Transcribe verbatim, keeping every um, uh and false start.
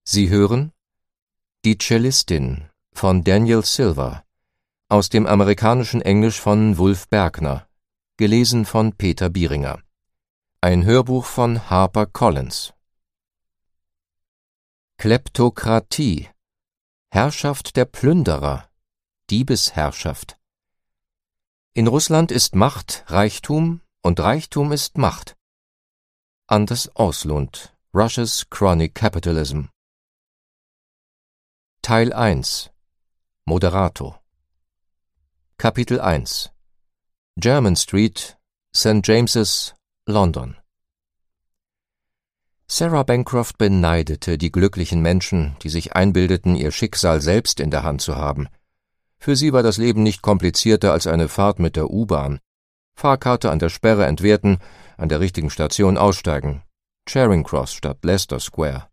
Sie hören Die Cellistin von Daniel Silva, aus dem amerikanischen Englisch von Wulf Bergner, gelesen von Peter Bieringer. Ein Hörbuch von Harper Collins. Kleptokratie, Herrschaft der Plünderer, Diebesherrschaft. In Russland ist Macht Reichtum und Reichtum ist Macht. Anders Oslund, Russia's Chronic Capitalism. Teil eins. Moderato. Kapitel eins. Jermyn Street, Sankt James's, London. Sarah Bancroft beneidete die glücklichen Menschen, die sich einbildeten, ihr Schicksal selbst in der Hand zu haben. Für sie war das Leben nicht komplizierter als eine Fahrt mit der U-Bahn. Fahrkarte an der Sperre entwerten, an der richtigen Station aussteigen. Charing Cross statt Leicester Square.